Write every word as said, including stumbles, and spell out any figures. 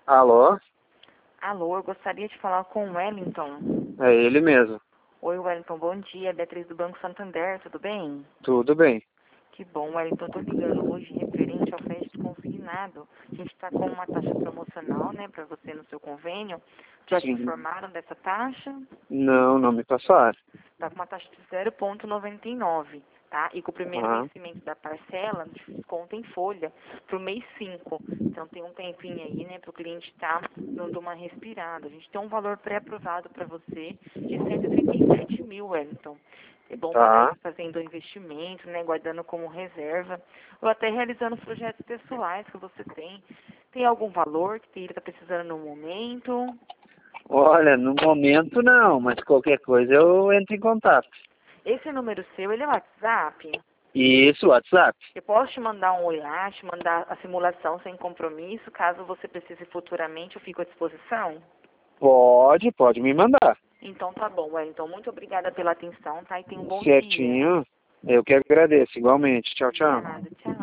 Alô? Alô, eu gostaria de falar com o Wellington. É ele mesmo. Oi, Wellington, bom dia. É Beatriz do Banco Santander, tudo bem? Tudo bem. Que bom, Wellington. Estou ligando hoje referente ao crédito consignado. A gente está com uma taxa promocional, né, para você no seu convênio. Já te Sim. informaram dessa taxa? Não, não me passaram. Está com uma taxa de zero vírgula noventa e nove, tá? E com o primeiro Ah, vencimento da parcela, desconta em folha para o mês cinco. Então tem um tempinho aí, né, para o cliente estar dando uma respirada. A gente tem um valor pré-aprovado para você de cento e trinta e sete mil, Wellington. É bom para estar tá. fazendo investimento, né, guardando como reserva, ou até realizando projetos pessoais que você tem. Tem algum valor que ele está precisando no momento? Olha, no momento não, mas qualquer coisa eu entro em contato. Esse número seu, ele é WhatsApp? Isso, WhatsApp? Eu posso te mandar um olhar, te mandar a simulação sem compromisso, caso você precise futuramente, eu fico à disposição? Pode, pode me mandar. Então tá bom, Wellington. Muito obrigada pela atenção, tá? E tenha um bom dia. Certinho. Eu que agradeço, igualmente. Tchau, tchau. Obrigada, tchau.